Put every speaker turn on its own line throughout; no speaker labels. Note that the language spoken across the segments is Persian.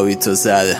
آبی تو زده.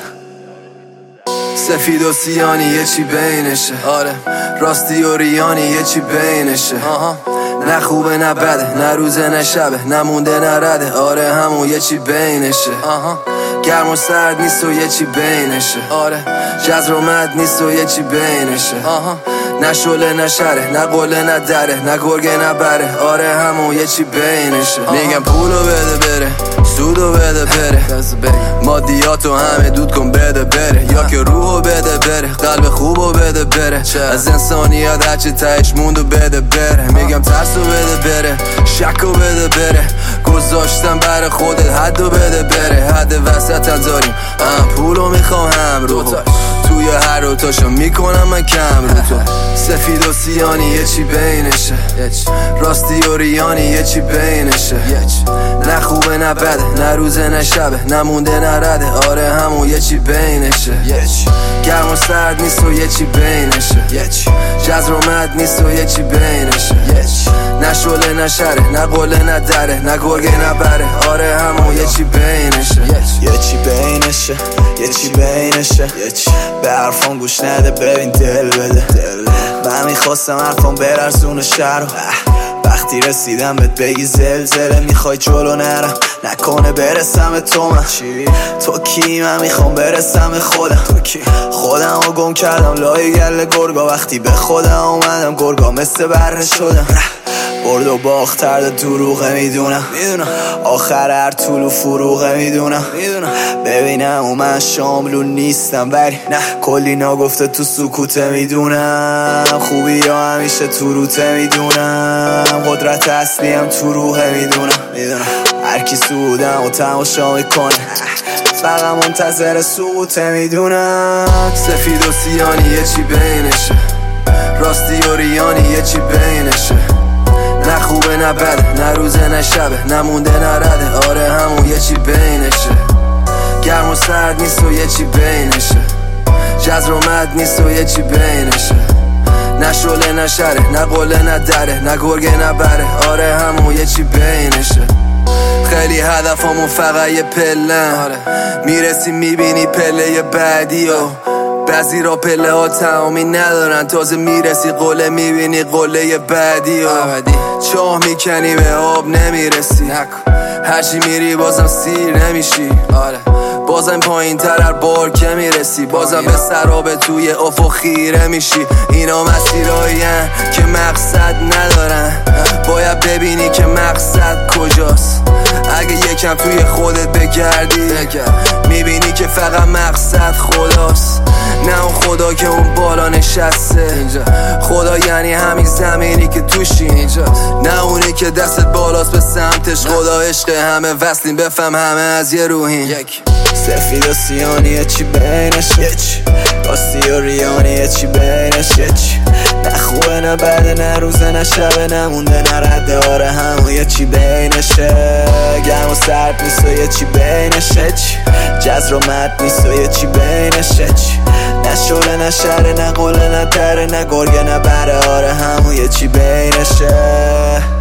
سفید و سیانی یه چی بینشه، آره راستی و ریانی یه چی بینشه. نه خوبه نه بده، نه روزه نه شبه، نه مونده نه رده، آره همون یه چی بینشه. گرم و سرد نیست و یه چی بینشه، آره جزر و مد نیست و یه چی بینشه. نه شله نه شره، نه قله نه دره، نه گرگه نه بره، آره همون یه چی بینشه. میگم پولو بده بره، سودو بده بره، مادیاتو همه دود کن بده بره، یا که روحو بده بره، قلب خوبو بده بره، از انسانیت هرچی تهش موندو بده بره. میگم ترسو بده بره، شکو بده بره، گذاشتم بر خودت حدو بده بره. حد وسط هم داریم، پولو میخوام هم رو توی هر روتاشو میکنم من کم رو تو. سفید و سیانی یه چی بینشه، راستی و ریانی یه چی بینشه. نه خوبه نه بده، نه روزه نه شبه، نه مونده نه رده، آره همون یه چی بینشه. گرم و سرد نیست و یه چی بینشه، جزر و مد نیست و یه چی بینشه. نه شله نه شره، نه قله نه دره، نه گرگه نه بره، آره همون یه چی بینشه.
یه چی بینشه، یه چی بینشه، به حرفان گوش نده ببین دل بده. من میخواستم حرفان برسونه شهر، وقتی رسیدم بهت بگی زلزله، میخوای جلو نرم نکنه برسم به تو. من تو کی؟ من میخوام برسم به خودم رو گم کردم لای گل گرگا، وقتی به خودم اومدم گرگا مثل بره شدم. برد و باخت ترد دروغه میدونم، آخر هر طول و فروغه میدونم. ببینم و من شاملون نیستم ولی کلی ناگفته تو سکوته میدونم. خوبی ها همیشه تو روته میدونم، قدرت اصلیم تو روحه میدونم. هر کی سودم و تماشا میکنه فقط منتظر سقوطه میدونم.
سفید و سیانی یه چی بینشه، راستی و ریانی یه چی بینشه. نه خوبه نه بده، نه روزه نه شبه، نه مونده نه رده، آره همون یه چی بینشه. گرم و سرد نیست و یه چی بینشه، جزر و مد نیست و یه چی بینشه. نه شله نه شره، نه قله نه دره، نه گرگه نه بره، آره همون یه چی بینشه. خیلی هدفمون فقط یه پلن، میرسی میبینی پله بعدی و بعضی را پله ها تمامی ندارن، تازه میرسی قله میبینی قله بعدی و چاه میکنی به آب نمیرسی، هرچی میری بازم سیر نمیشی، بازم پایین تر هر بار که میرسی بازم به سراب توی افق خیره میشی. اینا مسیرهایین که مقصد ندارن، باید ببینی که مقصد کجاست. اگه یکم توی خودت بگردی میبینی که فقط مقصد خداست، نه اون خدا که اون بالا نشسته. خدا یعنی همین زمینی که توشی، نه اونی که دستت بالاست به سمتش. خدا عشق همه وصلیم، بفهم همه از یه روحین.
سفید و سیانی یه چی بینشه، راستی و ریانی یه چی بینشه. نه خوبه نه بده، نه روزه نه شبه، نه مونده نه رده، آره همون یه چی بینشه. گرم و سرد نیست و یه چی بینشه، جزر و مد نیست و یه چی بینشه. نه شله نه شره، نه قله نه دره، نه گرگه نه بره، آره همون یه چی بینشه.